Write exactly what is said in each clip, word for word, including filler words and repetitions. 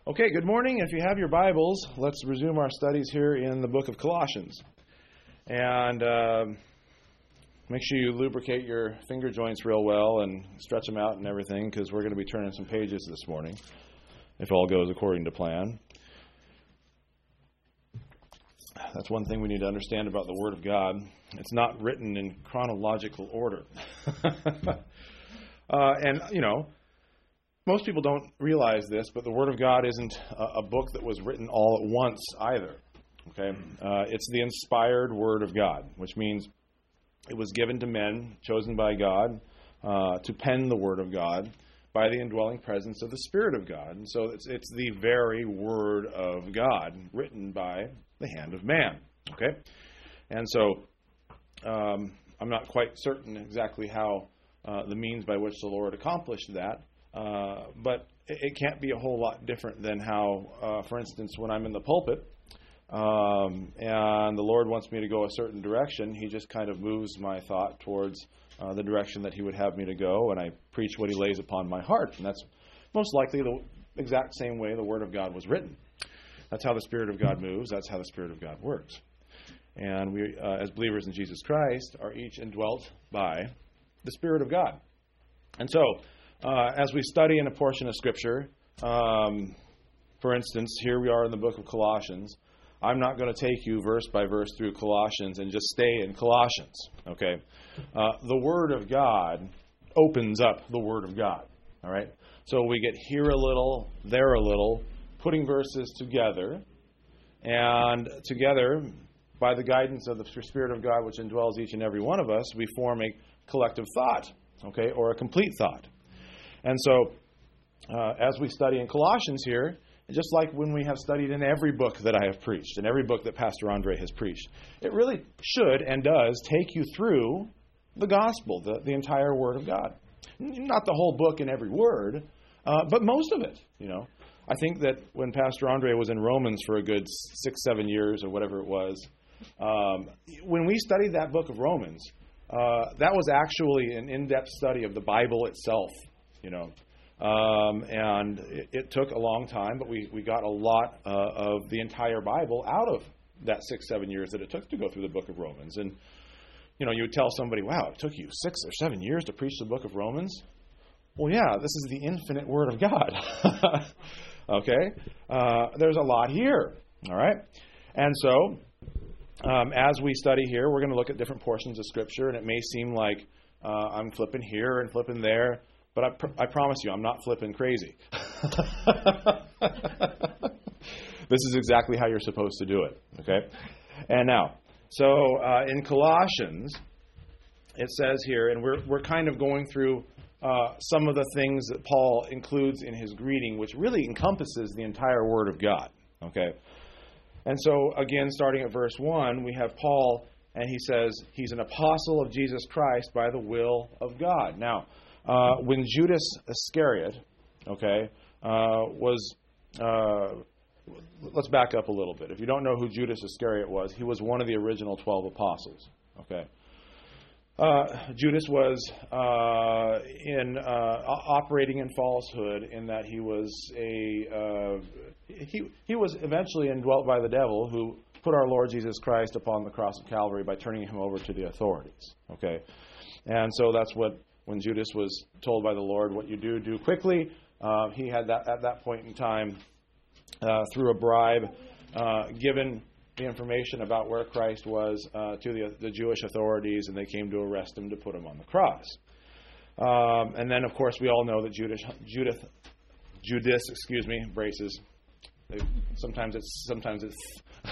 Okay, good morning. If you have your Bibles, let's resume our studies here in the book of Colossians. And uh, make sure you lubricate your finger joints real well and stretch them out and everything, because we're going to be turning some pages this morning, if all goes according to plan. That's one thing we need to understand about the Word of God. It's not written in chronological order. uh, and, you know, most people don't realize this, but the Word of God isn't a, a book that was written all at once either. Okay, uh, it's the inspired Word of God, which means it was given to men, chosen by God, uh, to pen the Word of God by the indwelling presence of the Spirit of God. And so it's, it's the very Word of God, written by the hand of man. Okay, and so um, I'm not quite certain exactly how uh, the means by which the Lord accomplished that. Uh, but it, it can't be a whole lot different than how, uh, for instance, when I'm in the pulpit um, and the Lord wants me to go a certain direction, He just kind of moves my thought towards uh, the direction that He would have me to go, and I preach what He lays upon my heart. And that's most likely the exact same way the Word of God was written. That's how the Spirit of God moves. That's how the Spirit of God works. And we, uh, as believers in Jesus Christ, are each indwelt by the Spirit of God. And so, Uh, as we study in a portion of Scripture, um, for instance, here we are in the book of Colossians. I'm not going to take you verse by verse through Colossians and just stay in Colossians, okay? Uh, the Word of God opens up the Word of God, all right? So we get here a little, there a little, putting verses together, and together, by the guidance of the Spirit of God, which indwells each and every one of us, we form a collective thought, okay, or a complete thought. And so, uh, as we study in Colossians here, just like when we have studied in every book that I have preached, and every book that Pastor Andre has preached, it really should and does take you through the gospel, the, the entire Word of God. Not the whole book and every word, uh, but most of it, you know. I think that when Pastor Andre was in Romans for a good six, seven years or whatever it was, um, when we studied that book of Romans, uh, that was actually an in-depth study of the Bible itself. You know, um, and it, it took a long time, but we, we got a lot uh, of the entire Bible out of that six, seven years that it took to go through the book of Romans. And, you know, you would tell somebody, wow, it took you six or seven years to preach the book of Romans? Well, yeah, this is the infinite Word of God. Okay? Uh, there's a lot here. All right? And so, um, as we study here, we're going to look at different portions of Scripture, and it may seem like uh, I'm flipping here and flipping there. But I, pr- I promise you, I'm not flipping crazy. This is exactly how you're supposed to do it, okay? And now, so uh, in Colossians, it says here, and we're we're kind of going through uh, some of the things that Paul includes in his greeting, which really encompasses the entire Word of God, okay? And so, again, starting at verse one, we have Paul, and he says he's an apostle of Jesus Christ by the will of God. Now, Uh, when Judas Iscariot, okay, uh, was, uh, let's back up a little bit. If you don't know who Judas Iscariot was, he was one of the original twelve apostles, okay. Uh, Judas was uh, in uh, operating in falsehood in that he was a uh, he he was eventually indwelt by the devil, who put our Lord Jesus Christ upon the cross of Calvary by turning him over to the authorities, okay. And so that's what. When Judas was told by the Lord, what you do, do quickly, uh, he had that at that point in time, uh, through a bribe, uh, given the information about where Christ was uh, to the, the Jewish authorities, and they came to arrest him to put him on the cross. Um, and then, of course, we all know that Judas, Judith, Judas, excuse me, braces. They, sometimes it's sometimes it's.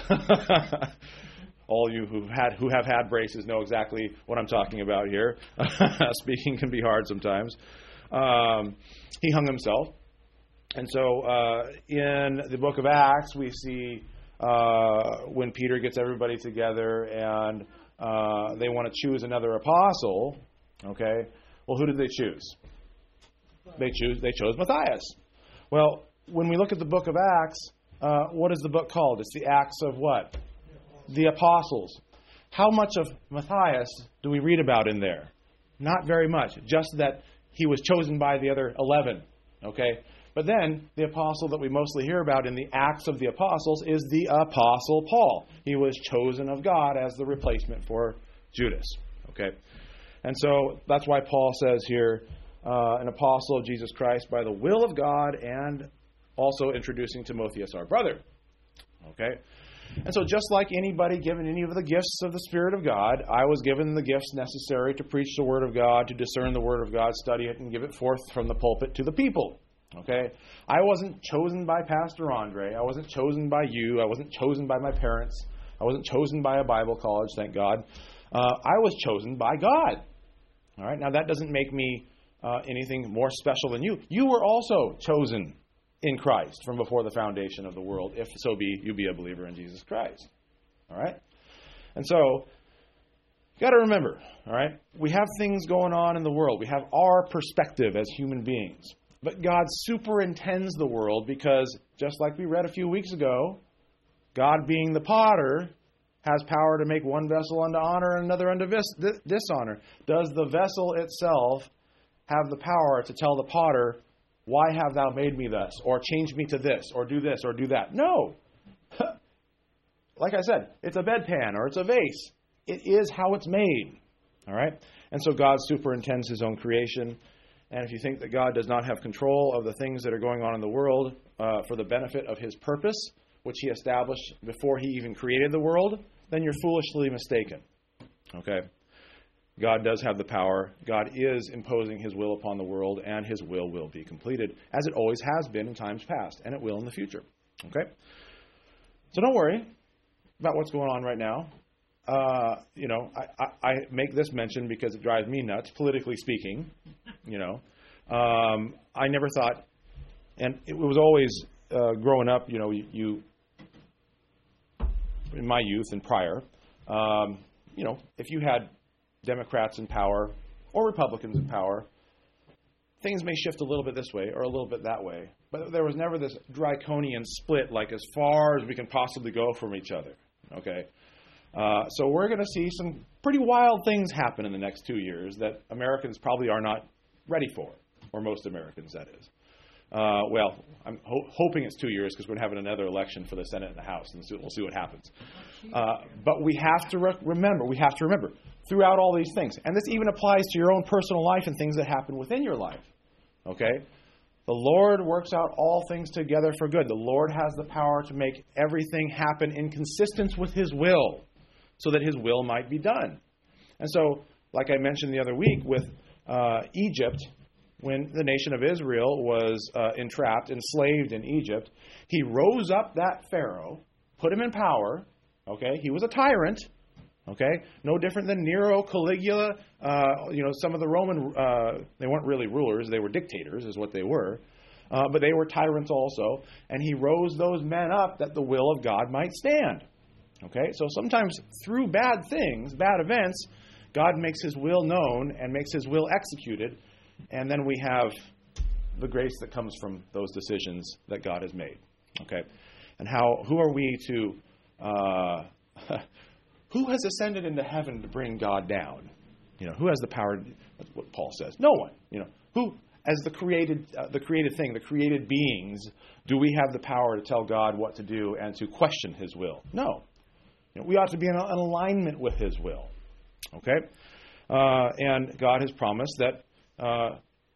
All you who had who have had braces know exactly what I'm talking about here. Speaking can be hard sometimes. Um, he hung himself. And so uh, in the book of Acts, we see uh, when Peter gets everybody together and uh, they want to choose another apostle, okay, well, who did they choose? They choose. They chose Matthias. Well, when we look at the book of Acts, uh, what is the book called? It's the Acts of what? The apostles. How much of Matthias do we read about in there? Not very much. Just that he was chosen by the other eleven. Okay? But then the apostle that we mostly hear about in the Acts of the Apostles is the Apostle Paul. He was chosen of God as the replacement for Judas. Okay, and so that's why Paul says here, uh, an apostle of Jesus Christ by the will of God, and also introducing Timotheus, our brother. Okay, and so just like anybody given any of the gifts of the Spirit of God, I was given the gifts necessary to preach the Word of God, to discern the Word of God, study it, and give it forth from the pulpit to the people. Okay, I wasn't chosen by Pastor Andre. I wasn't chosen by you. I wasn't chosen by my parents. I wasn't chosen by a Bible college, thank God. Uh, I was chosen by God. All right, now that doesn't make me uh, anything more special than you. You were also chosen in Christ from before the foundation of the world, if so be you be a believer in Jesus Christ. All right, and so you got to remember, all right, we have things going on in the world. We have our perspective as human beings. But God superintends the world because, just like we read a few weeks ago, God being the potter has power to make one vessel unto honor and another unto vis- dishonor. Does the vessel itself have the power to tell the potter, why have thou made me thus? Or change me to this, or do this, or do that? No. Like I said, it's a bedpan or it's a vase. It is how it's made. All right? And so God superintends His own creation. And if you think that God does not have control of the things that are going on in the world uh, for the benefit of His purpose, which He established before He even created the world, then you're foolishly mistaken. Okay? God does have the power. God is imposing His will upon the world, and His will will be completed, as it always has been in times past, and it will in the future. Okay? So don't worry about what's going on right now. Uh, you know, I, I, I make this mention because it drives me nuts, politically speaking. You know, um, I never thought, and it was always uh, growing up. You know, you, you in my youth and prior, um, you know, if you had Democrats in power or Republicans in power, things may shift a little bit this way or a little bit that way. But there was never this draconian split, like as far as we can possibly go from each other. Okay. Uh, so we're going to see some pretty wild things happen in the next two years that Americans probably are not ready for, or most Americans, that is. Uh, well, I'm ho- hoping it's two years because we're going to have another election for the Senate and the House, and so we'll see what happens. Uh, but we have to re- remember, we have to remember, throughout all these things, and this even applies to your own personal life and things that happen within your life, okay? The Lord works out all things together for good. The Lord has the power to make everything happen in consistence with His will, so that His will might be done. And so, like I mentioned the other week with uh, Egypt, when the nation of Israel was uh, entrapped, enslaved in Egypt, He rose up that Pharaoh, put him in power. Okay, he was a tyrant. Okay, no different than Nero, Caligula. Uh, you know, some of the Roman, uh, they weren't really rulers; they were dictators, is what they were. Uh, but they were tyrants also, and He rose those men up that the will of God might stand. Okay, so sometimes through bad things, bad events, God makes His will known and makes His will executed, and then we have the grace that comes from those decisions that God has made. Okay, and how? Who are we to? Uh, who has ascended into heaven to bring God down? You know, who has the power? That's what Paul says. No one. You know, who, as the created, uh, the created thing, the created beings, do we have the power to tell God what to do and to question His will? No. We ought to be in alignment with His will. Okay? Uh, and God has promised that uh,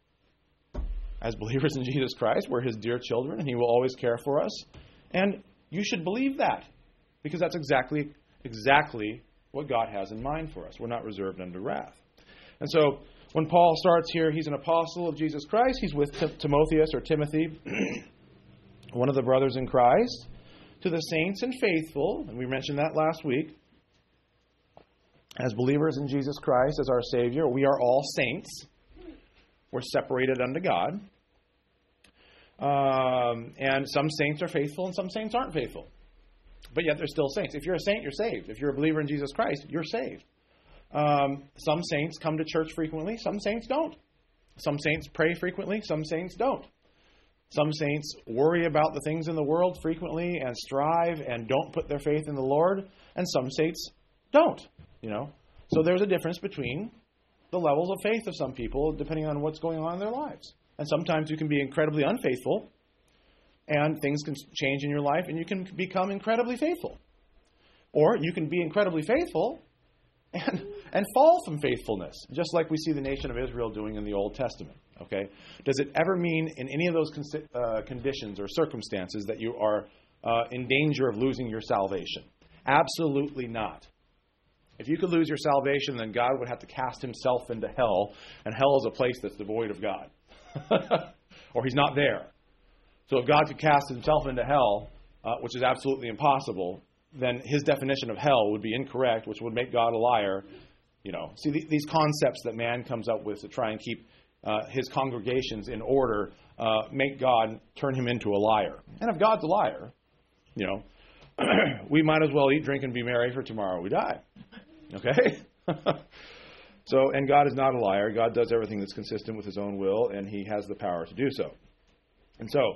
as believers in Jesus Christ, we're His dear children, and He will always care for us. And you should believe that, because that's exactly, exactly what God has in mind for us. We're not reserved unto wrath. And so when Paul starts here, he's an apostle of Jesus Christ. He's with T- Timotheus or Timothy, one of the brothers in Christ. To the saints and faithful, and we mentioned that last week, as believers in Jesus Christ as our Savior, we are all saints. We're separated unto God. Um, and some saints are faithful and some saints aren't faithful. But yet they're still saints. If you're a saint, you're saved. If you're a believer in Jesus Christ, you're saved. Um, some saints come to church frequently. Some saints don't. Some saints pray frequently. Some saints don't. Some saints worry about the things in the world frequently and strive and don't put their faith in the Lord. And some saints don't. You know, so there's a difference between the levels of faith of some people depending on what's going on in their lives. And sometimes you can be incredibly unfaithful, and things can change in your life, and you can become incredibly faithful. Or you can be incredibly faithful and and fall from faithfulness, just like we see the nation of Israel doing in the Old Testament. Okay? Does it ever mean in any of those con- uh, conditions or circumstances that you are uh, in danger of losing your salvation? Absolutely not. If you could lose your salvation, then God would have to cast himself into hell, and hell is a place that's devoid of God. Or he's not there. So if God could cast himself into hell, uh, which is absolutely impossible, then his definition of hell would be incorrect, which would make God a liar. You know, see th- these concepts that man comes up with to try and keep uh, his congregations in order, uh, make God turn him into a liar. And if God's a liar, you know, we might as well eat, drink, and be merry, for tomorrow we die. Okay? So, and God is not a liar. God does everything that's consistent with his own will, and he has the power to do so. And so,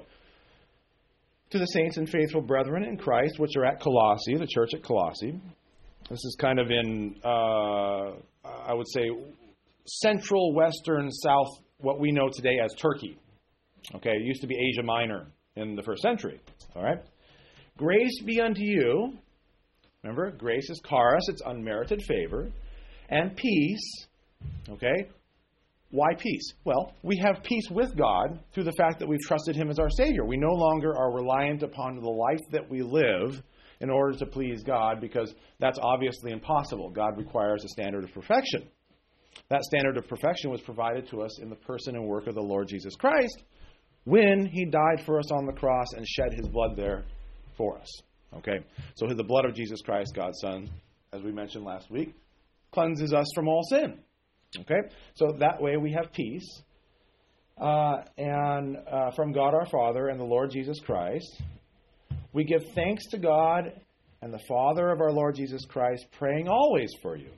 to the saints and faithful brethren in Christ, which are at Colossae, the church at Colossae. This is kind of in, uh, I would say, central, western, south, what we know today as Turkey. Okay, it used to be Asia Minor in the first century. All right? Grace be unto you. Remember, grace is charis, it's unmerited favor. And peace. Okay? Why peace? Well, we have peace with God through the fact that we've trusted him as our Savior. We no longer are reliant upon the life that we live in order to please God, because that's obviously impossible. God requires a standard of perfection. That standard of perfection was provided to us in the person and work of the Lord Jesus Christ when he died for us on the cross and shed his blood there for us. Okay? So the blood of Jesus Christ, God's Son, as we mentioned last week, cleanses us from all sin. Okay? So that way we have peace. Uh, and uh, from God our Father and the Lord Jesus Christ, we give thanks to God and the Father of our Lord Jesus Christ, praying always for you.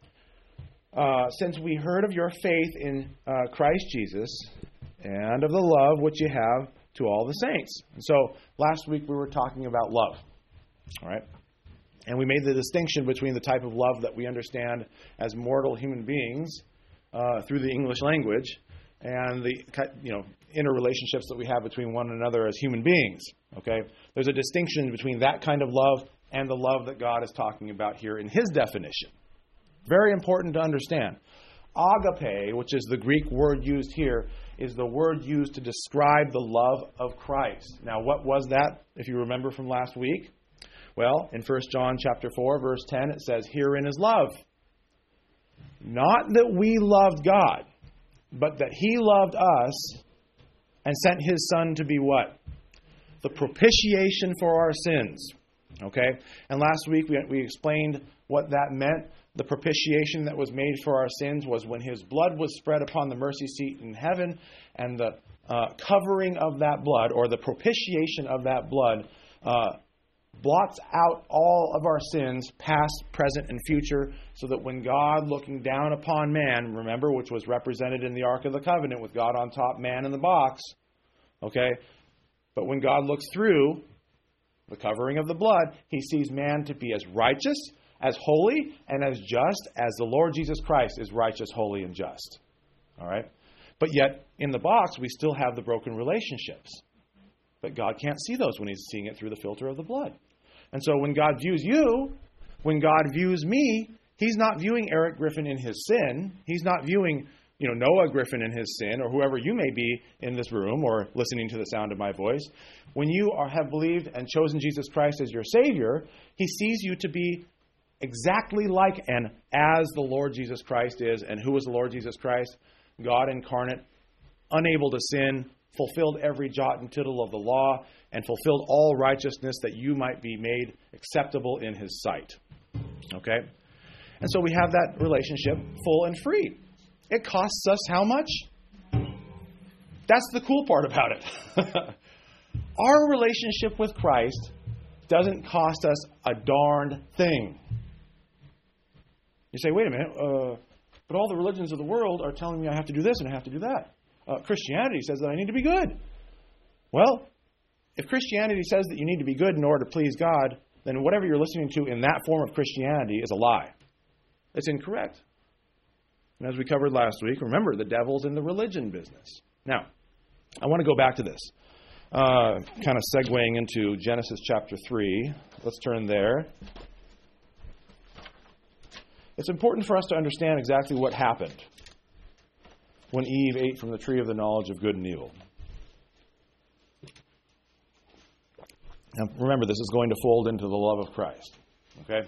Uh, since we heard of your faith in uh, Christ Jesus and of the love which you have to all the saints. And so last week we were talking about love. All right? And we made the distinction between the type of love that we understand as mortal human beings uh, through the English language and the you know interrelationships that we have between one another as human beings. Okay? There's a distinction between that kind of love and the love that God is talking about here in his definition. Very important to understand. Agape, which is the Greek word used here, is the word used to describe the love of Christ. Now, what was that, if you remember from last week? Well, in First John chapter four, verse ten, it says, "Herein is love. Not that we loved God, but that he loved us and sent his Son to be" what? The propitiation for our sins. Okay? And last week we, we explained what that meant. The propitiation that was made for our sins was when his blood was spread upon the mercy seat in heaven, and the uh, covering of that blood, or the propitiation of that blood, uh, blots out all of our sins, past, present, and future, so that when God, looking down upon man, remember, which was represented in the Ark of the Covenant with God on top, man in the box, okay? But when God looks through the covering of the blood, he sees man to be as righteous, as holy, and as just as the Lord Jesus Christ is righteous, holy, and just. All right? But yet, in the box, we still have the broken relationships. But God can't see those when he's seeing it through the filter of the blood. And so when God views you, when God views me, he's not viewing Eric Griffin in his sin. He's not viewing, you know, Noah Griffin in his sin, or whoever you may be in this room or listening to the sound of my voice. When you are, have believed and chosen Jesus Christ as your Savior, he sees you to be exactly like and as the Lord Jesus Christ is. And who is the Lord Jesus Christ? God incarnate, unable to sin, fulfilled every jot and tittle of the law, and fulfilled all righteousness that you might be made acceptable in his sight. Okay? And so we have that relationship full and free. It costs us how much? That's the cool part about it. Our relationship with Christ doesn't cost us a darned thing. You say, wait a minute, uh, but all the religions of the world are telling me I have to do this and I have to do that. Uh, Christianity says that I need to be good. Well, if Christianity says that you need to be good in order to please God, then whatever you're listening to in that form of Christianity is a lie. It's incorrect. And as we covered last week, remember, the devil's in the religion business. Now, I want to go back to this, uh, kind of segueing into Genesis chapter three. Let's turn there. It's important for us to understand exactly what happened when Eve ate from the tree of the knowledge of good and evil. Now, remember, this is going to fold into the love of Christ. Okay?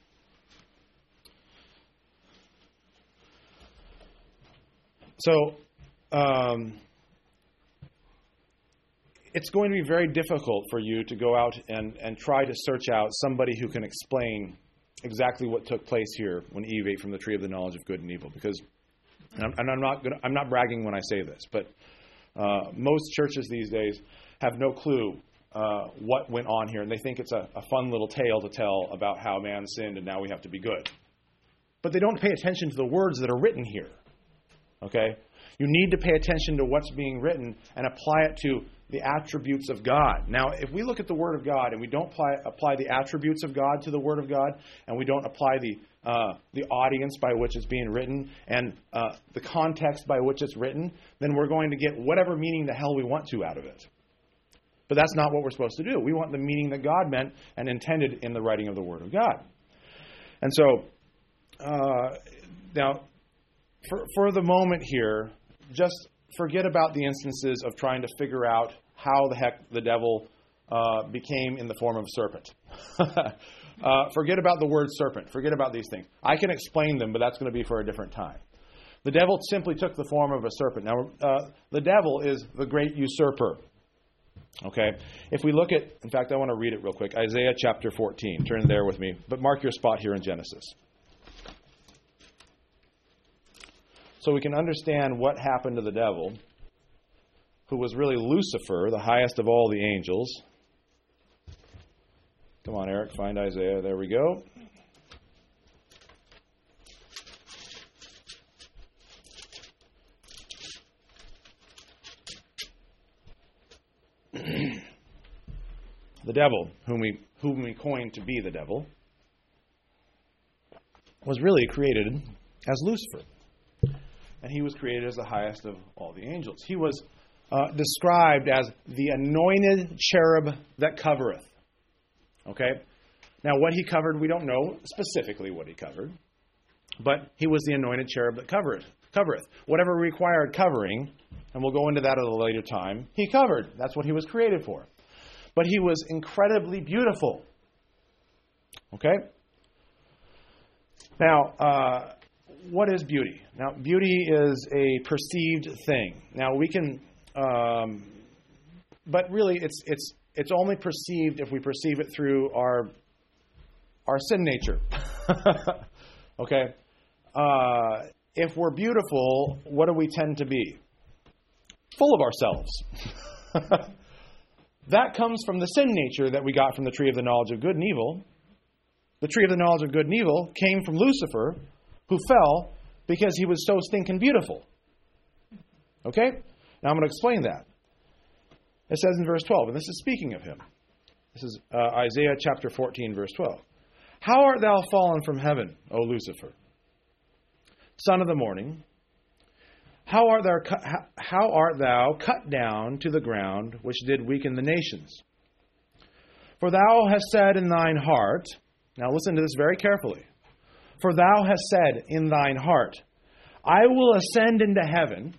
So, um, it's going to be very difficult for you to go out and, and try to search out somebody who can explain exactly what took place here when Eve ate from the tree of the knowledge of good and evil. Because, and I'm, and I'm not gonna, I'm not bragging when I say this, but uh, most churches these days have no clue uh, what went on here, and they think it's a, a fun little tale to tell about how man sinned and now we have to be good. But they don't pay attention to the words that are written here. Okay? You need to pay attention to what's being written and apply it to the attributes of God. Now, if we look at the Word of God and we don't apply, apply the attributes of God to the Word of God, and we don't apply the uh, the audience by which it's being written and uh, the context by which it's written, then we're going to get whatever meaning the hell we want to out of it. But that's not what we're supposed to do. We want the meaning that God meant and intended in the writing of the Word of God. And so, uh, now, for, for the moment here, just forget about the instances of trying to figure out how the heck the devil uh, became in the form of a serpent. uh, forget about the word serpent. Forget about these things. I can explain them, but that's going to be for a different time. The devil simply took the form of a serpent. Now, uh, the devil is the great usurper. Okay? If we look at, in fact, I want to read it real quick. Isaiah chapter fourteen. Turn there with me. But mark your spot here in Genesis. So we can understand what happened to the devil, who was really Lucifer, the highest of all the angels. Come on, Eric, find Isaiah. There we go. The devil, whom we, whom we coined to be the devil, was really created as Lucifer. And he was created as the highest of all the angels. He was uh, described as the anointed cherub that covereth. Okay? Now, what he covered, we don't know specifically what he covered. But he was the anointed cherub that covereth. covereth. Whatever required covering, and we'll go into that at a later time, he covered. That's what he was created for. But he was incredibly beautiful. Okay? Now, uh, what is beauty? Now, beauty is a perceived thing. Now, we can, um, but really, it's it's it's only perceived if we perceive it through our our sin nature. Okay, uh, if we're beautiful, what do we tend to be? Full of ourselves. That comes from the sin nature that we got from the tree of the knowledge of good and evil. The tree of the knowledge of good and evil came from Lucifer, who fell because he was so stinking beautiful. Okay? Now I'm going to explain that. It says in verse twelve, and this is speaking of him. This is uh, Isaiah chapter fourteen, verse twelve. How art thou fallen from heaven, O Lucifer, son of the morning? How art thou cut, how art thou cut down to the ground, which did weaken the nations? For thou hast said in thine heart, now listen to this very carefully. For thou hast said in thine heart, I will ascend into heaven.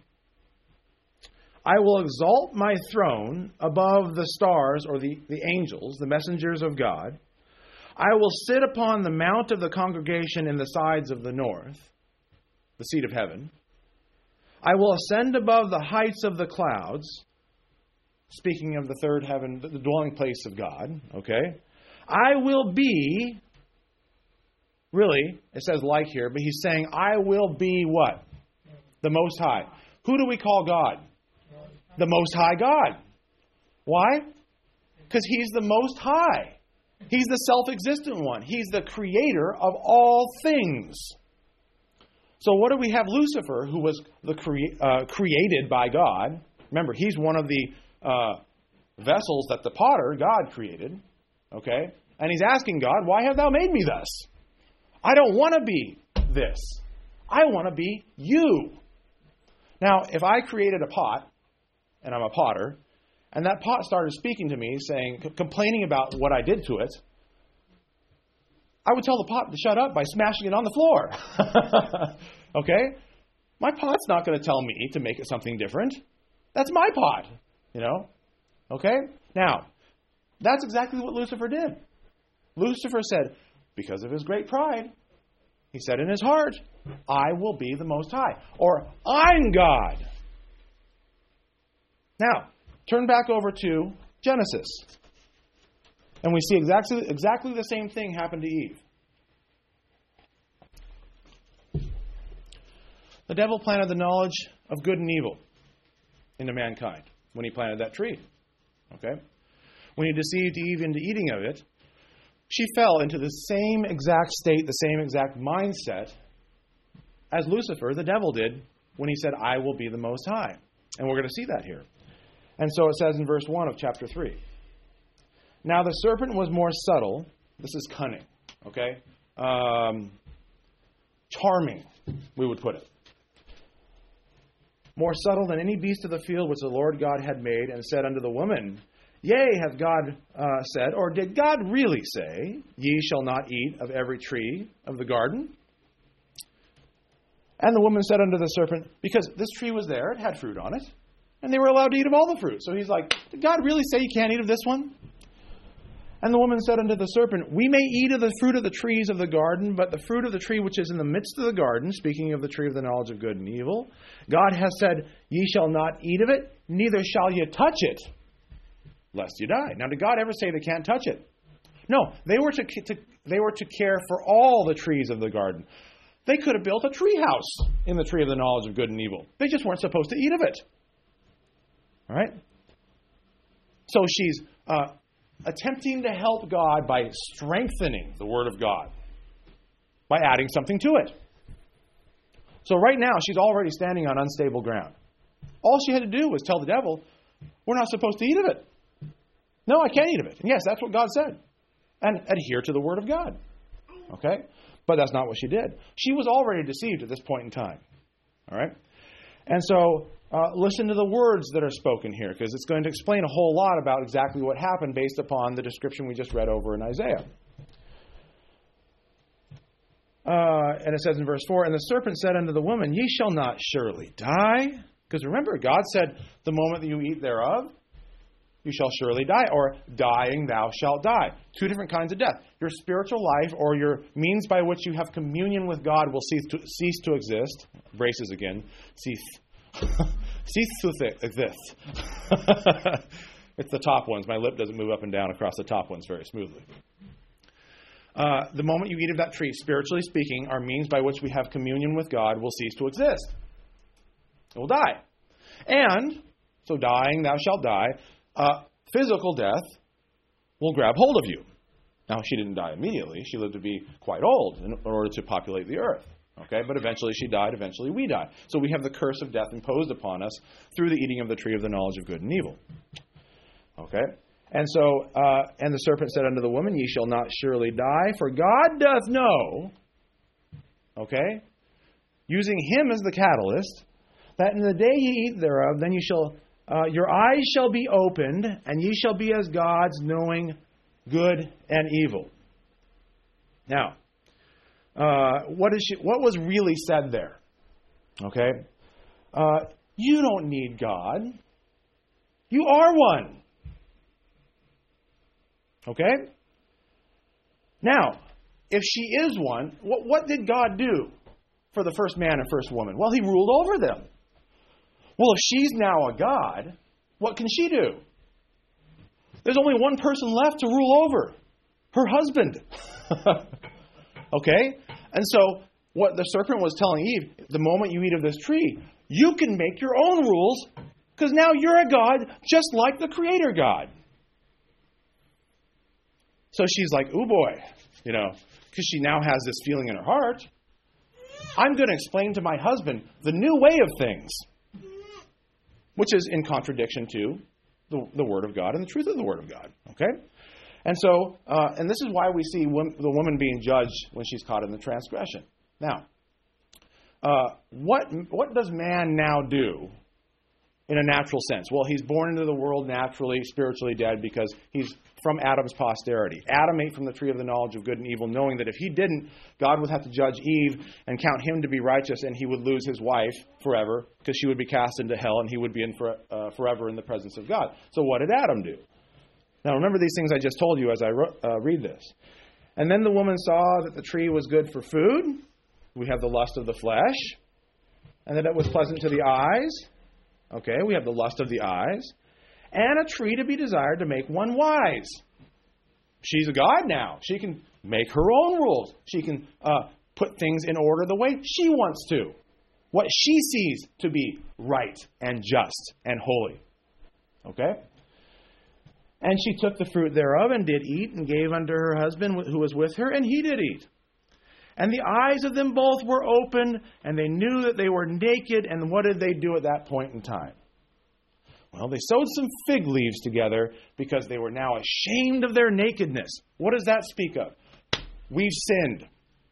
I will exalt my throne above the stars, or the, the angels, the messengers of God. I will sit upon the mount of the congregation in the sides of the north, the seat of heaven. I will ascend above the heights of the clouds, speaking of the third heaven, the dwelling place of God. Okay, I will be, really, it says like here, but he's saying, I will be what? The Most High. Who do we call God? The Most High God. Why? Because he's the Most High. He's the self-existent one. He's the creator of all things. So what do we have? Lucifer, who was the crea- uh, created by God. Remember, he's one of the uh, vessels that the potter, God, created. Okay? And he's asking God, why have thou made me thus? I don't want to be this. I want to be you. Now, if I created a pot, and I'm a potter, and that pot started speaking to me, saying, c- complaining about what I did to it, I would tell the pot to shut up by smashing it on the floor. Okay? My pot's not going to tell me to make it something different. That's my pot, you know? Okay? Now, that's exactly what Lucifer did. Lucifer said, because of his great pride, he said in his heart, I will be the Most High, or I'm God. Now, turn back over to Genesis. And we see exactly, exactly the same thing happen to Eve. The devil planted the knowledge of good and evil into mankind when he planted that tree. Okay? When he deceived Eve into eating of it, she fell into the same exact state, the same exact mindset as Lucifer, the devil, did when he said, I will be the Most High. And we're going to see that here. And so it says in verse one of chapter three. Now the serpent was more subtle. This is cunning. Okay? Um, charming, we would put it. More subtle than any beast of the field which the Lord God had made, and said unto the woman, Yea, hath God uh, said, or did God really say, Ye shall not eat of every tree of the garden? And the woman said unto the serpent, because this tree was there, it had fruit on it, and they were allowed to eat of all the fruit. So he's like, did God really say you can't eat of this one? And the woman said unto the serpent, We may eat of the fruit of the trees of the garden, but the fruit of the tree which is in the midst of the garden, speaking of the tree of the knowledge of good and evil, God hath said, Ye shall not eat of it, neither shall ye touch it, lest you die. Now, did God ever say they can't touch it? No, they were to, to they were to care for all the trees of the garden. They could have built a tree house in the tree of the knowledge of good and evil. They just weren't supposed to eat of it. All right? So she's uh, attempting to help God by strengthening the Word of God, by adding something to it. So right now, she's already standing on unstable ground. All she had to do was tell the devil, we're not supposed to eat of it. No, I can't eat of it. And yes, that's what God said. And adhere to the Word of God. Okay? But that's not what she did. She was already deceived at this point in time. All right? And so, uh, listen to the words that are spoken here, because it's going to explain a whole lot about exactly what happened based upon the description we just read over in Isaiah. Uh, and it says in verse four, And the serpent said unto the woman, Ye shall not surely die. Because remember, God said, the moment that you eat thereof, you shall surely die, or dying thou shalt die. Two different kinds of death. Your spiritual life, or your means by which you have communion with God, will cease to, cease to exist. Braces again. Cease. cease to exist. It's the top ones. My lip doesn't move up and down across the top ones very smoothly. Uh, the moment you eat of that tree, spiritually speaking, our means by which we have communion with God will cease to exist. It will die. And, so dying thou shalt die, Uh, physical death will grab hold of you. Now, she didn't die immediately. She lived to be quite old in order to populate the earth. Okay, but eventually she died. Eventually we die. So we have the curse of death imposed upon us through the eating of the tree of the knowledge of good and evil. Okay, and so, uh, and the serpent said unto the woman, Ye shall not surely die, for God doth know, okay, using him as the catalyst, that in the day ye eat thereof, then you shall Uh, your eyes shall be opened, and ye shall be as gods, knowing good and evil. Now, uh, what is she, what was really said there? Okay, uh, you don't need God. You are one. Okay. Now, if she is one, what, what did God do for the first man and first woman? Well, He ruled over them. Well, if she's now a god, what can she do? There's only one person left to rule over. Her husband. Okay? And so, what the serpent was telling Eve, the moment you eat of this tree, you can make your own rules, because now you're a god just like the Creator God. So she's like, oh boy, you know, because she now has this feeling in her heart. I'm going to explain to my husband the new way of things, which is in contradiction to the, the Word of God and the truth of the Word of God. Okay? And so, uh, and this is why we see wom- the woman being judged when she's caught in the transgression. Now, uh, what what does man now do in a natural sense? Well, he's born into the world naturally, spiritually dead because he's from Adam's posterity. Adam ate from the tree of the knowledge of good and evil, knowing that if he didn't, God would have to judge Eve and count him to be righteous, and he would lose his wife forever because she would be cast into hell and he would be in for, uh, forever in the presence of God. So what did Adam do? Now remember these things I just told you as I uh, read this. And then the woman saw that the tree was good for food. We have the lust of the flesh. And that it was pleasant to the eyes. Okay, we have the lust of the eyes. And a tree to be desired to make one wise. She's a god now. She can make her own rules. She can uh, put things in order the way she wants to. What she sees to be right and just and holy. Okay? And she took the fruit thereof and did eat and gave unto her husband who was with her, and he did eat. And the eyes of them both were open, and they knew that they were naked. And what did they do at that point in time? Well, they sewed some fig leaves together because they were now ashamed of their nakedness. What does that speak of? We've sinned.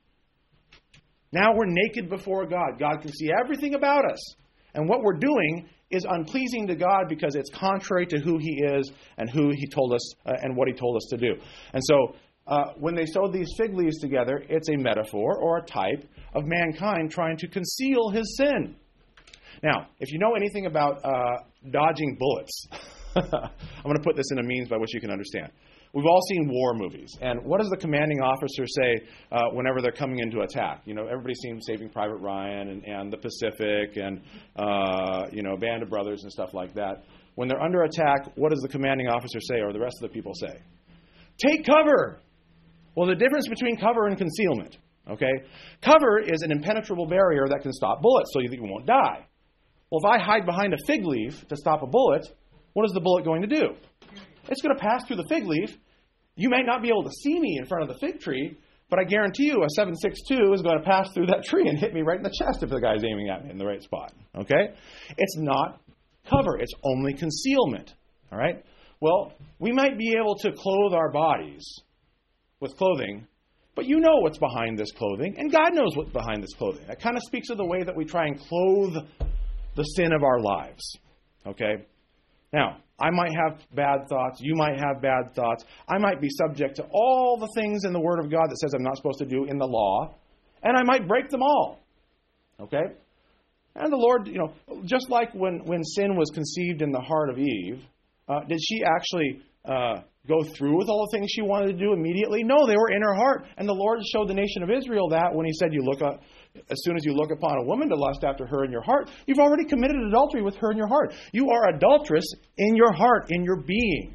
Now we're naked before God. God can see everything about us. And what we're doing is unpleasing to God because it's contrary to who He is and who He told us uh, and what He told us to do. And so uh, when they sewed these fig leaves together, it's a metaphor or a type of mankind trying to conceal his sin. Now, if you know anything about uh, dodging bullets, I'm going to put this in a means by which you can understand. We've all seen war movies. And what does the commanding officer say uh, whenever they're coming into attack? You know, everybody's seen Saving Private Ryan and, and The Pacific and, uh, you know, Band of Brothers and stuff like that. When they're under attack, what does the commanding officer say or the rest of the people say? Take cover! Well, the difference between cover and concealment, okay? Cover is an impenetrable barrier that can stop bullets so you won't die. Well, if I hide behind a fig leaf to stop a bullet, what is the bullet going to do? It's going to pass through the fig leaf. You may not be able to see me in front of the fig tree, but I guarantee you a seven six two is going to pass through that tree and hit me right in the chest if the guy's aiming at me in the right spot. Okay? It's not cover. It's only concealment. All right? Well, we might be able to clothe our bodies with clothing, but you know what's behind this clothing, and God knows what's behind this clothing. That kind of speaks of the way that we try and clothe the sin of our lives. Okay? Now, I might have bad thoughts. You might have bad thoughts. I might be subject to all the things in the Word of God that says I'm not supposed to do in the law, and I might break them all. Okay? And the Lord, you know, just like when, when sin was conceived in the heart of Eve, uh, did she actually uh, go through with all the things she wanted to do immediately? No, they were in her heart. And the Lord showed the nation of Israel that when He said, "You look up, as soon as you look upon a woman to lust after her in your heart, you've already committed adultery with her in your heart. You are adulterous in your heart, in your being."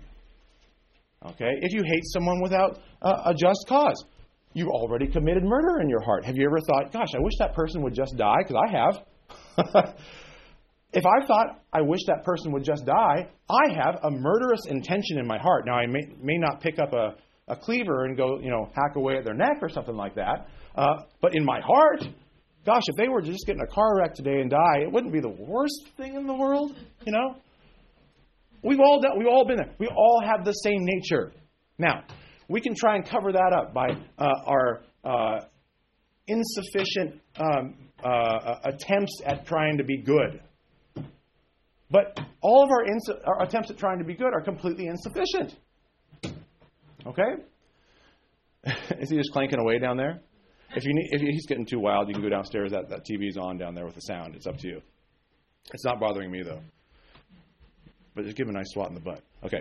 Okay? If you hate someone without uh, a just cause, you've already committed murder in your heart. Have you ever thought, gosh, I wish that person would just die? Because I have. If I thought, I wish that person would just die, I have a murderous intention in my heart. Now, I may, may not pick up a, a cleaver and go, you know, hack away at their neck or something like that. Uh, but in my heart, gosh, if they were to just get in a car wreck today and die, it wouldn't be the worst thing in the world, you know? We've all done, we've all been there. We all have the same nature. Now, we can try and cover that up by uh, our uh, insufficient um, uh, attempts at trying to be good. But all of our, ins- our attempts at trying to be good are completely insufficient. Okay? Is he just clanking away down there? If you need, if he's getting too wild, you can go downstairs. That, that T V's on down there with the sound. It's up to you. It's not bothering me, though. But just give him a nice swat in the butt. Okay.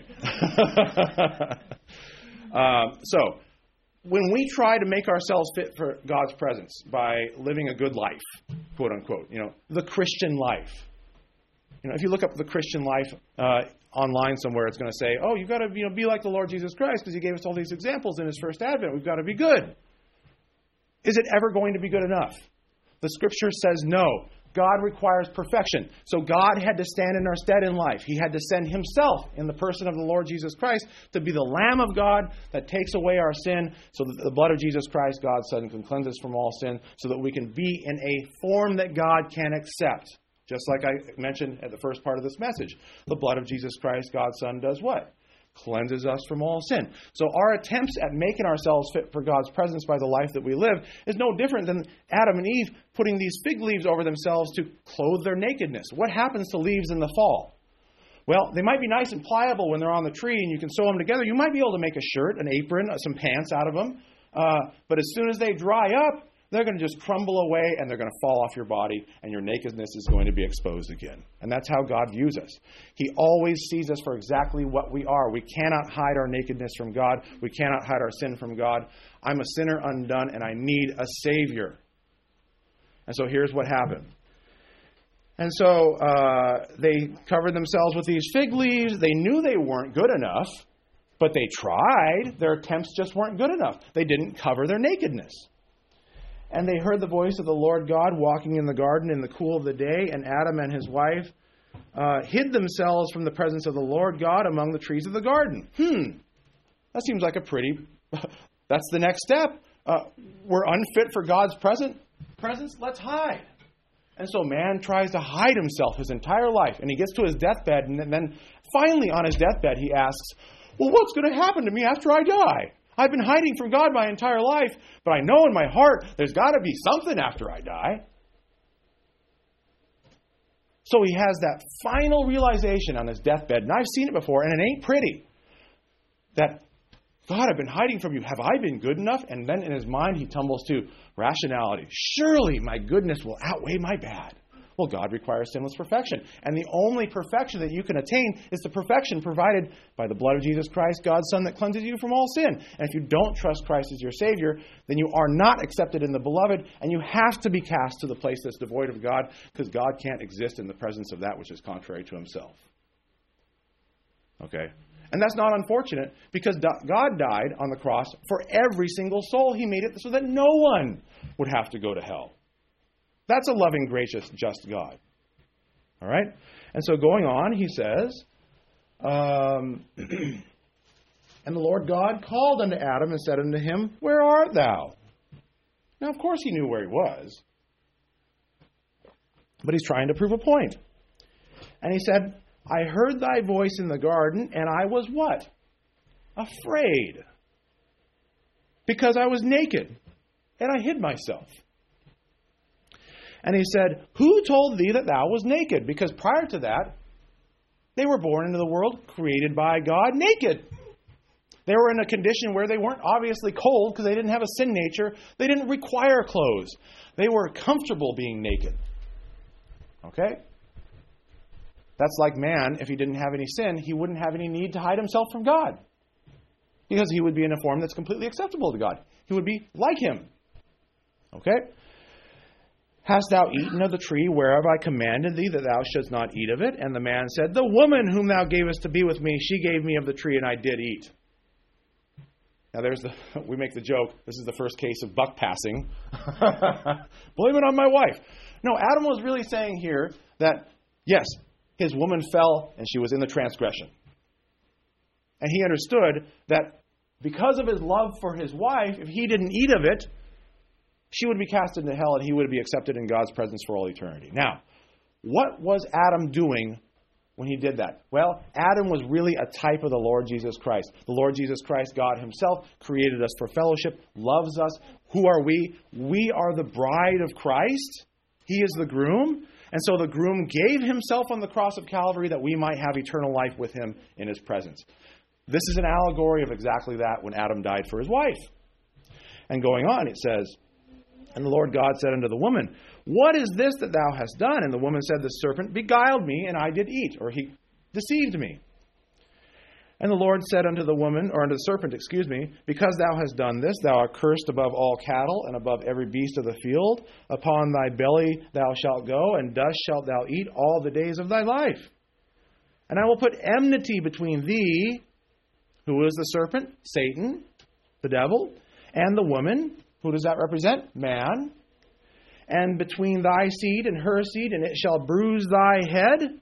um, so, when we try to make ourselves fit for God's presence by living a good life, quote unquote, you know, the Christian life. You know, if you look up the Christian life uh, online somewhere, it's going to say, "Oh, you've got to, you know, be like the Lord Jesus Christ because He gave us all these examples in His first advent. We've got to be good." Is it ever going to be good enough? The Scripture says no. God requires perfection. So God had to stand in our stead in life. He had to send Himself in the person of the Lord Jesus Christ to be the Lamb of God that takes away our sin so that the blood of Jesus Christ, God's Son, can cleanse us from all sin so that we can be in a form that God can accept. Just like I mentioned at the first part of this message. The blood of Jesus Christ, God's Son, does what? cleanses us from all sin. So our attempts at making ourselves fit for God's presence by the life that we live is no different than Adam and Eve putting these fig leaves over themselves to clothe their nakedness. What happens to leaves in the fall? Well, they might be nice and pliable when they're on the tree and you can sew them together. You might be able to make a shirt, an apron, some pants out of them. Uh, but as soon as they dry up, they're going to just crumble away and they're going to fall off your body and your nakedness is going to be exposed again. And that's how God views us. He always sees us for exactly what we are. We cannot hide our nakedness from God. We cannot hide our sin from God. I'm a sinner undone and I need a Savior. And so here's what happened. And so uh, they covered themselves with these fig leaves. They knew they weren't good enough, but they tried. Their attempts just weren't good enough. They didn't cover their nakedness. And they heard the voice of the Lord God walking in the garden in the cool of the day, and Adam and his wife uh, hid themselves from the presence of the Lord God among the trees of the garden. Hmm, that seems like a pretty, that's the next step. Uh, we're unfit for God's present, presence, let's hide. And so man tries to hide himself his entire life, and he gets to his deathbed, and then finally on his deathbed he asks, well, what's going to happen to me after I die? I've been hiding from God my entire life, but I know in my heart there's got to be something after I die. So he has that final realization on his deathbed, and I've seen it before, and it ain't pretty, that, God, I've been hiding from you. Have I been good enough? And then in his mind he tumbles to rationality. Surely my goodness will outweigh my bad. Well, God requires sinless perfection. And the only perfection that you can attain is the perfection provided by the blood of Jesus Christ, God's Son, that cleanses you from all sin. And if you don't trust Christ as your Savior, then you are not accepted in the beloved, and you have to be cast to the place that's devoid of God, because God can't exist in the presence of that which is contrary to himself. Okay? And that's not unfortunate, because God died on the cross for every single soul. He made it so that no one would have to go to hell. That's a loving, gracious, just God. All right? And so going on, he says, um, and the Lord God called unto Adam and said unto him, where art thou? Now, of course, he knew where he was. But he's trying to prove a point. And he said, I heard thy voice in the garden, and I was what? Afraid. Because I was naked, and I hid myself. And he said, who told thee that thou was naked? Because prior to that, they were born into the world, created by God, naked. They were in a condition where they weren't obviously cold because they didn't have a sin nature. They didn't require clothes. They were comfortable being naked. Okay? That's like man, if he didn't have any sin, he wouldn't have any need to hide himself from God. Because he would be in a form that's completely acceptable to God. He would be like him. Okay? Hast thou eaten of the tree whereof I commanded thee that thou shouldst not eat of it? And the man said, the woman whom thou gavest to be with me, she gave me of the tree, and I did eat. Now there's the, we make the joke, this is the first case of buck passing. Blame it on my wife. No, Adam was really saying here that, yes, his woman fell and she was in the transgression. And he understood that because of his love for his wife, if he didn't eat of it, she would be cast into hell and he would be accepted in God's presence for all eternity. Now, what was Adam doing when he did that? Well, Adam was really a type of the Lord Jesus Christ. The Lord Jesus Christ, God himself, created us for fellowship, loves us. Who are we? We are the bride of Christ. He is the groom. And so the groom gave himself on the cross of Calvary that we might have eternal life with him in his presence. This is an allegory of exactly that when Adam died for his wife. And going on, it says, and the Lord God said unto the woman, what is this that thou hast done? And the woman said, the serpent beguiled me, and I did eat, or he deceived me. And the Lord said unto the woman, or unto the serpent, excuse me, because thou hast done this, thou art cursed above all cattle, and above every beast of the field. Upon thy belly thou shalt go, and dust shalt thou eat all the days of thy life. And I will put enmity between thee, who is the serpent, Satan, the devil, and the woman. Who does that represent? Man. And between thy seed and her seed, and it shall bruise thy head,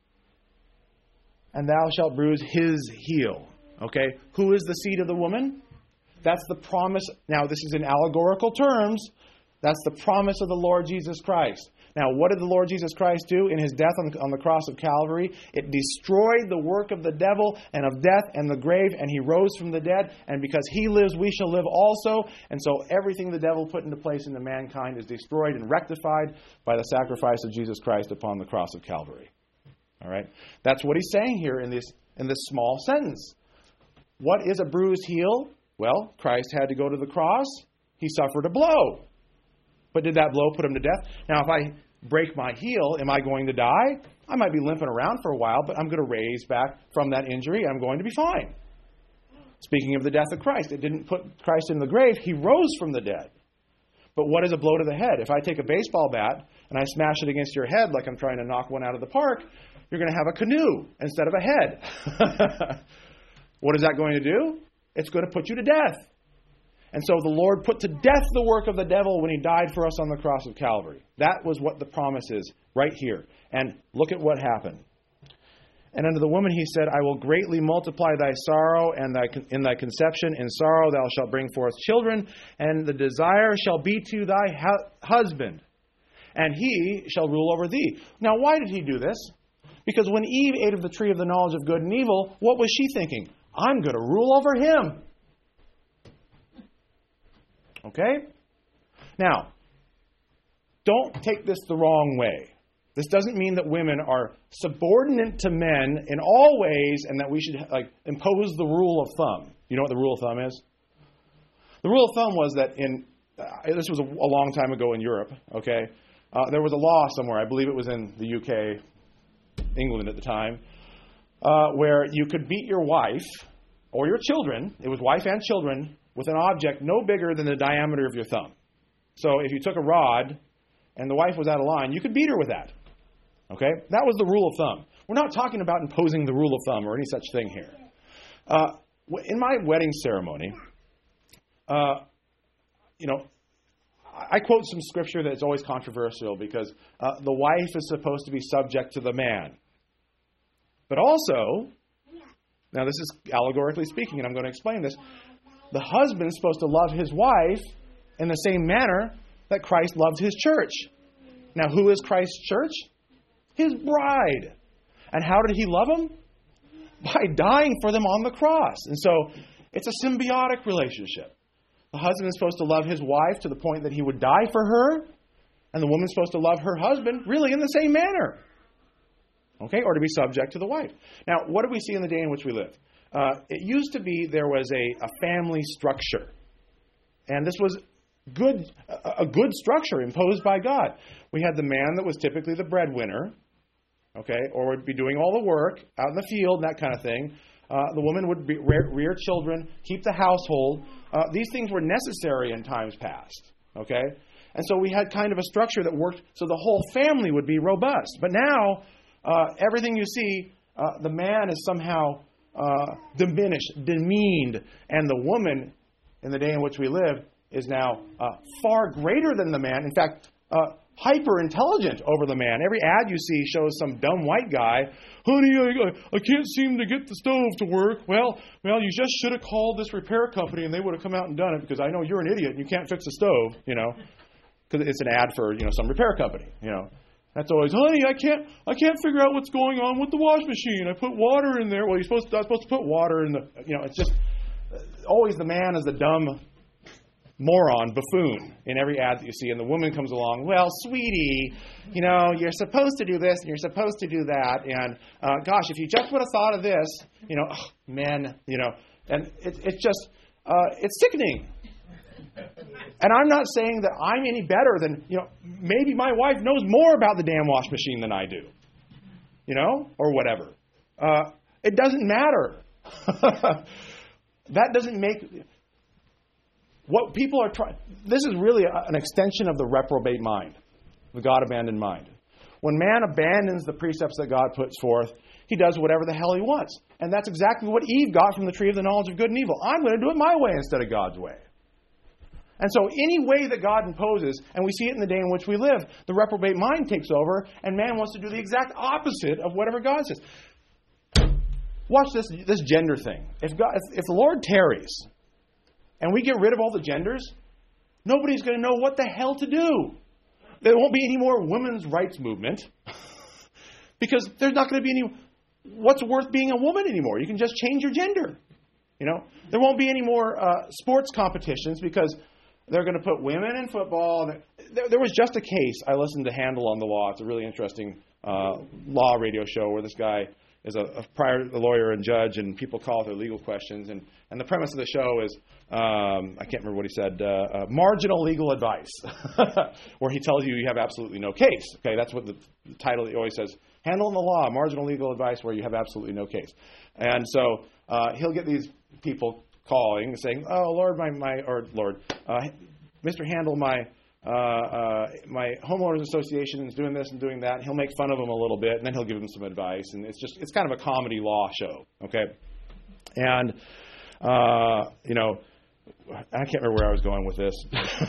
and thou shalt bruise his heel. Okay? Who is the seed of the woman? That's the promise. Now, this is in allegorical terms. That's the promise of the Lord Jesus Christ. Now, what did the Lord Jesus Christ do in his death on the, on the cross of Calvary? It destroyed the work of the devil and of death and the grave, and he rose from the dead. And because he lives, we shall live also. And so everything the devil put into place into mankind is destroyed and rectified by the sacrifice of Jesus Christ upon the cross of Calvary. All right? That's what he's saying here in this, in this small sentence. What is a bruised heel? Well, Christ had to go to the cross. He suffered a blow. But did that blow put him to death? Now, if I break my heel, am I going to die? I might be limping around for a while, but I'm going to raise back from that injury. I'm going to be fine. Speaking of the death of Christ, it didn't put Christ in the grave. He rose from the dead. But what is a blow to the head? If I take a baseball bat and I smash it against your head like I'm trying to knock one out of the park, you're going to have a canoe instead of a head. What is that going to do? It's going to put you to death. And so the Lord put to death the work of the devil when he died for us on the cross of Calvary. That was what the promise is right here. And look at what happened. And unto the woman he said, I will greatly multiply thy sorrow, and thy, in thy conception in sorrow thou shalt bring forth children, and the desire shall be to thy hu- husband, and he shall rule over thee. Now, why did he do this? Because when Eve ate of the tree of the knowledge of good and evil, what was she thinking? I'm going to rule over him. Okay? Now, don't take this the wrong way. This doesn't mean that women are subordinate to men in all ways and that we should like impose the rule of thumb. You know what the rule of thumb is? The rule of thumb was that in, uh, this was a, a long time ago in Europe, okay? Uh, there was a law somewhere, I believe it was in the U K, England at the time, uh, where you could beat your wife or your children, it was wife and children, with an object no bigger than the diameter of your thumb. So if you took a rod and the wife was out of line, you could beat her with that. Okay? That was the rule of thumb. We're not talking about imposing the rule of thumb or any such thing here. Uh, in my wedding ceremony, uh, you know, I quote some scripture that's always controversial because uh, the wife is supposed to be subject to the man. But also, now this is allegorically speaking, and I'm going to explain this, the husband is supposed to love his wife in the same manner that Christ loved his church. Now, who is Christ's church? His bride. And how did he love them? By dying for them on the cross. And so, it's a symbiotic relationship. The husband is supposed to love his wife to the point that he would die for her. And the woman is supposed to love her husband really in the same manner. Okay? Or to be subject to the wife. Now, what do we see in the day in which we live? Uh, it used to be there was a, a family structure. And this was good, a, a good structure imposed by God. We had the man that was typically the breadwinner, okay, or would be doing all the work out in the field, that kind of thing. Uh, the woman would be, rear, rear children, keep the household. Uh, these things were necessary in times past, okay? And so we had kind of a structure that worked so the whole family would be robust. But now, uh, everything you see, uh, the man is somehow uh, diminished, demeaned, and the woman, in the day in which we live, is now uh, far greater than the man. In fact, uh, hyper-intelligent over the man. Every ad you see shows some dumb white guy, honey, I, I can't seem to get the stove to work. Well, well, you just should have called this repair company and they would have come out and done it because I know you're an idiot and you can't fix the stove, you know, because it's an ad for, you know, some repair company, you know. That's always, honey, I can't, I can't figure out what's going on with the wash machine. I put water in there. Well, you're supposed to, I'm supposed to put water in the, you know, it's just always the man is the dumb moron, buffoon in every ad that you see. And the woman comes along, well, sweetie, you know, you're supposed to do this and you're supposed to do that. And uh, gosh, if you just would have thought of this, you know, oh, men, you know, and it, it's just, uh, it's sickening. And I'm not saying that I'm any better than, you know, maybe my wife knows more about the damn wash machine than I do, you know, or whatever. Uh, it doesn't matter. That doesn't make... What people are trying... This is really a, an extension of the reprobate mind, the God-abandoned mind. When man abandons the precepts that God puts forth, he does whatever the hell he wants. And that's exactly what Eve got from the tree of the knowledge of good and evil. I'm going to do it my way instead of God's way. And so any way that God imposes, and we see it in the day in which we live, the reprobate mind takes over, and man wants to do the exact opposite of whatever God says. Watch this this gender thing. If God, if, if the Lord tarries, and we get rid of all the genders, nobody's going to know what the hell to do. there won't be any more women's rights movement because there's not going to be any what's worth being a woman anymore. You can just change your gender. You know, there won't be any more uh, sports competitions because they're going to put women in football. There, there was just a case. I listened to Handle on the Law. It's a really interesting uh, law radio show where this guy is a, a prior lawyer and judge, and people call their legal questions. And, and the premise of the show is, um, I can't remember what he said, uh, uh, marginal legal advice, where he tells you you have absolutely no case. Okay, that's what the, the title he always says. Handle in the Law, marginal legal advice where you have absolutely no case. And so uh, he'll get these people calling saying, "Oh, Lord, my my or Lord, uh, Mister Handle, my uh, uh, my homeowners association is doing this and doing that." And he'll make fun of them a little bit, and then he'll give them some advice, and it's just it's kind of a comedy law show, okay? And uh, you know, I can't remember where I was going with this,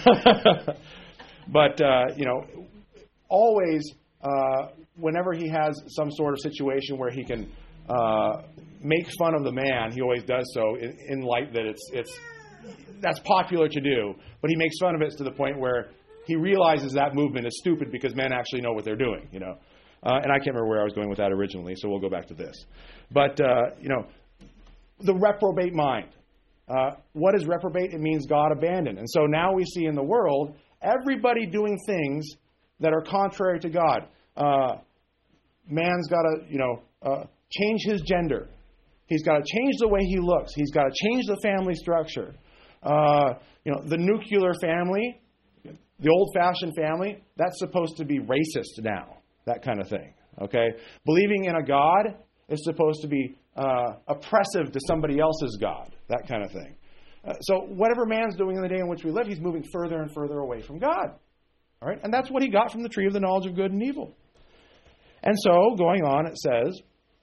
but uh, you know, always uh, whenever he has some sort of situation where he can uh, make fun of the man, he always does so in, in light that it's it's that's popular to do, but he makes fun of it to the point where he realizes that movement is stupid because men actually know what they're doing, you know. Uh, and I can't remember where I was going with that originally, so we'll go back to this. But uh, you know, the reprobate mind. Uh, what is reprobate? It means God abandoned. And so now we see in the world everybody doing things that are contrary to God. Uh, man's got to, you know, uh, change his gender. He's got to change the way he looks. He's got to change the family structure. Uh, you know, the nuclear family, the old-fashioned family, that's supposed to be racist now, that kind of thing. Okay? Believing in a God is supposed to be uh, oppressive to somebody else's God, that kind of thing. Uh, so whatever man's doing in the day in which we live, he's moving further and further away from God. All right? And that's what he got from the tree of the knowledge of good and evil. And so, going on, it says,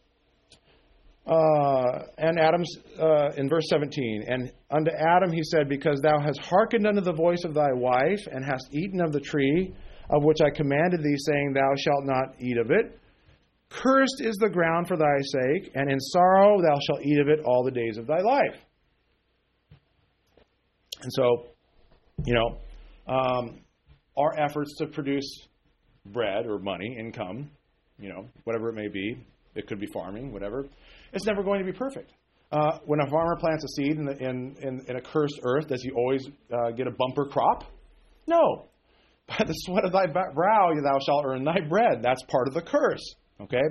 Uh, and Adam's, uh, in verse seventeen, and unto Adam he said, because thou hast hearkened unto the voice of thy wife, and hast eaten of the tree of which I commanded thee, saying, thou shalt not eat of it. Cursed is the ground for thy sake, and in sorrow thou shalt eat of it all the days of thy life. And so, you know, um, our efforts to produce bread or money, income, you know, whatever it may be, it could be farming, whatever, it's never going to be perfect. Uh, when a farmer plants a seed in, the, in, in, in a cursed earth, does he always uh, get a bumper crop? No. By the sweat of thy brow thou shalt earn thy bread. That's part of the curse. Okay?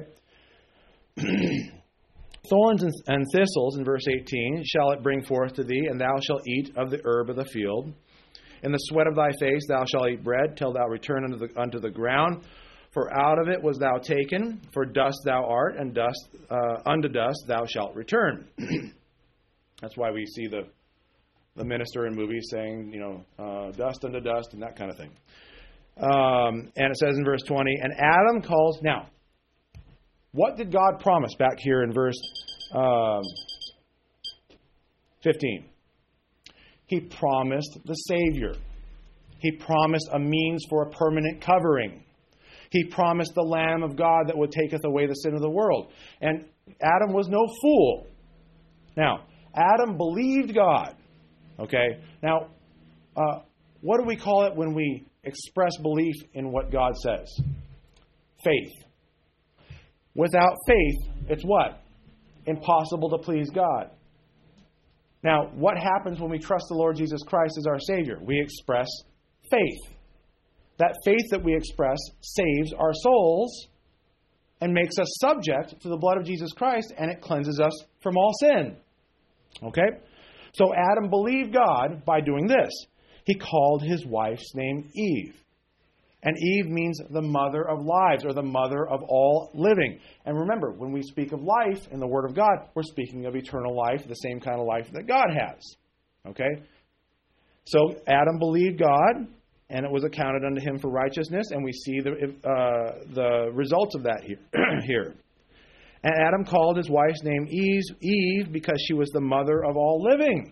Thorns and, and thistles, in verse eighteen, shall it bring forth to thee, and thou shalt eat of the herb of the field. In the sweat of thy face thou shalt eat bread, till thou return unto the, unto the ground. For out of it was thou taken, for dust thou art, and dust uh, unto dust thou shalt return. That's why we see the the minister in movies saying, you know, uh, dust unto dust, and that kind of thing. Um, and it says in verse twenty, and Adam calls... Now, what did God promise back here in verse um, fifteen? He promised the Savior. He promised a means for a permanent covering. He promised the Lamb of God that would taketh away the sin of the world. And Adam was no fool. Now, Adam believed God. Okay? Now, uh, what do we call it when we express belief in what God says? Faith. Without faith, it's what? Impossible to please God. Now, what happens when we trust the Lord Jesus Christ as our Savior? We express faith. That faith that we express saves our souls and makes us subject to the blood of Jesus Christ, and it cleanses us from all sin. Okay? So Adam believed God by doing this. He called his wife's name Eve. And Eve means the mother of lives, or the mother of all living. And remember, when we speak of life in the Word of God, we're speaking of eternal life, the same kind of life that God has. Okay? So Adam believed God, and it was accounted unto him for righteousness, and we see the uh, the results of that here. here. And Adam called his wife's name Eve, Eve because she was the mother of all living.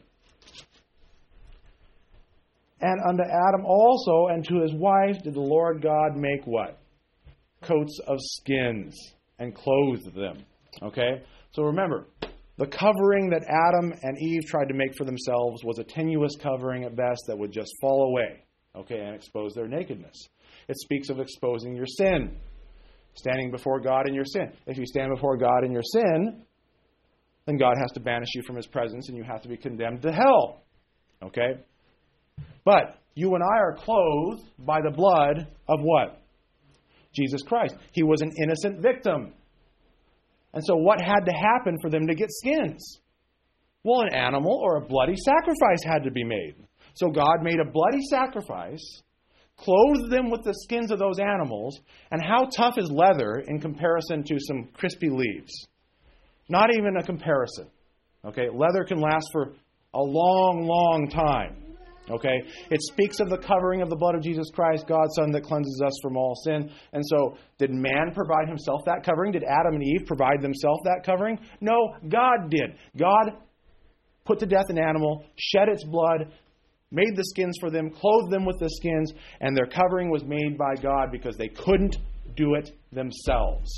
And unto Adam also and to his wife did the Lord God make what? Coats of skins, and clothed them. Okay? So remember, the covering that Adam and Eve tried to make for themselves was a tenuous covering at best that would just fall away. Okay, and expose their nakedness. It speaks of exposing your sin. Standing before God in your sin. If you stand before God in your sin, then God has to banish you from His presence and you have to be condemned to hell. Okay? But you and I are clothed by the blood of what? Jesus Christ. He was an innocent victim. And so what had to happen for them to get skins? Well, an animal or a bloody sacrifice had to be made. So God made a bloody sacrifice, clothed them with the skins of those animals, and how tough is leather in comparison to some crispy leaves? Not even a comparison. Okay, leather can last for a long, long time. Okay, it speaks of the covering of the blood of Jesus Christ, God's Son, that cleanses us from all sin. And so, did man provide himself that covering? Did Adam and Eve provide themselves that covering? No, God did. God put to death an animal, shed its blood, made the skins for them, clothed them with the skins, and their covering was made by God because they couldn't do it themselves.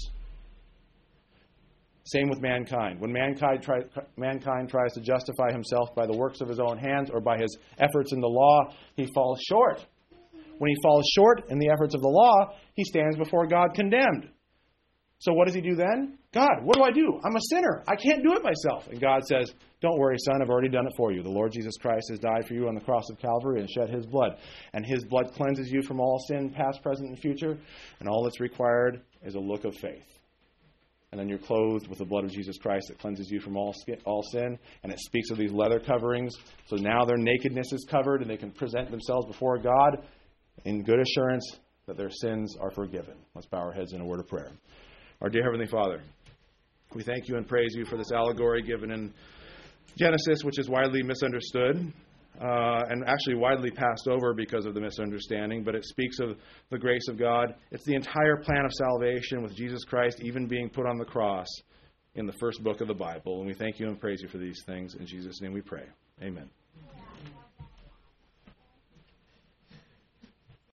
Same with mankind. When mankind, try, mankind tries to justify himself by the works of his own hands or by his efforts in the law, he falls short. When he falls short in the efforts of the law, he stands before God condemned. So what does he do then? God, what do I do? I'm a sinner. I can't do it myself. And God says, don't worry, son, I've already done it for you. The Lord Jesus Christ has died for you on the cross of Calvary and shed His blood. And His blood cleanses you from all sin, past, present, and future. And all that's required is a look of faith. And then you're clothed with the blood of Jesus Christ that cleanses you from all skin, all sin. And it speaks of these leather coverings. So now their nakedness is covered and they can present themselves before God in good assurance that their sins are forgiven. Let's bow our heads in a word of prayer. Our dear Heavenly Father, we thank You and praise You for this allegory given in Genesis, which is widely misunderstood uh, and actually widely passed over because of the misunderstanding, but it speaks of the grace of God. It's the entire plan of salvation with Jesus Christ even being put on the cross in the first book of the Bible. And we thank You and praise You for these things. In Jesus' name we pray. Amen.